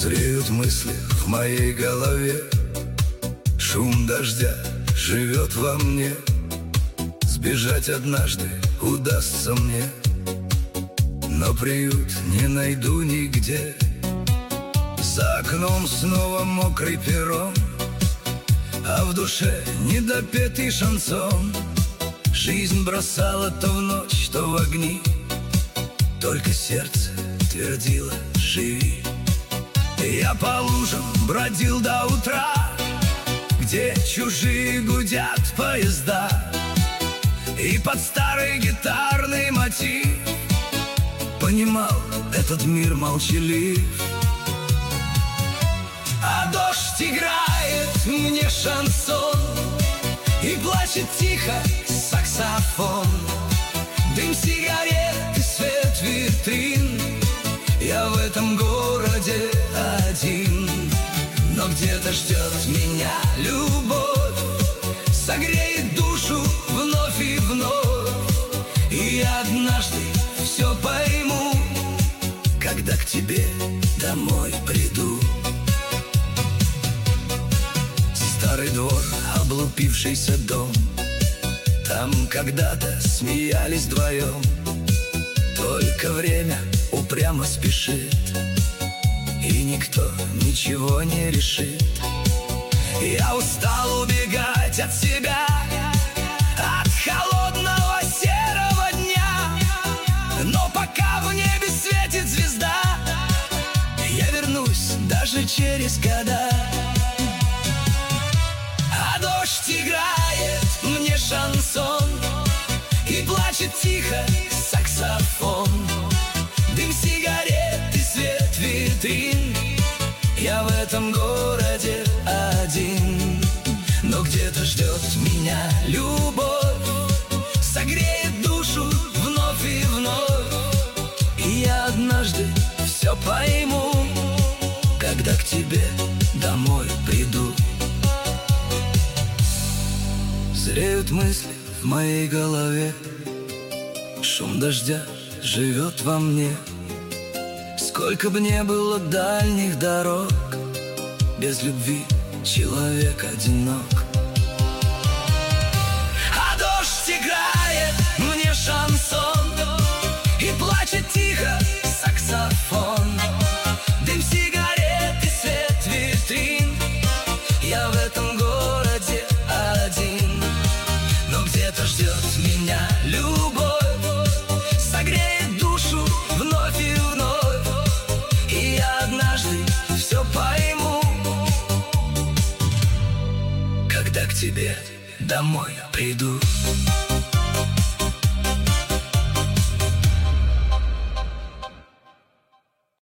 Зреют мысли в моей голове, шум дождя живет во мне. Сбежать однажды удастся мне, но приют не найду нигде. За окном снова мокрый перрон, а в душе недопетый шансон. Жизнь бросала то в ночь, то в огни, только сердце твердило: живи. Я по лужам бродил до утра, где чужие гудят поезда, и под старый гитарный мотив понимал, этот мир молчалив. А дождь играет мне шансон, и плачет тихо саксофон. Дым сигарет и свет витрин, я в этом городе один. Но где-то ждет меня любовь, согреет душу вновь и вновь. И я однажды все пойму, когда к тебе домой приду. Старый двор, облупившийся дом, там когда-то смеялись вдвоем. Только время упрямо спешит, и никто ничего не решит. Я устал убегать от себя, от холодного серого дня. Но пока в небе светит звезда, я вернусь даже через года. А дождь играет мне шансон, и плачет тихо саксофон. Дым сигарет и свет витрин, я в этом городе один. Но где-то ждет меня любовь, согреет душу вновь и вновь. И я однажды все пойму, когда к тебе домой приду. Зреют мысли в моей голове, шум дождя живет во мне. Сколько б не было дальних дорог, без любви человек одинок. А дождь играет мне шансон, и плачет тихо саксофон. Дым сигарет и свет витрин, я в этом городе один. Но где-то ждет меня любовь, согреет душу вновь и вновь. И я однажды все пойму, когда к тебе домой приду.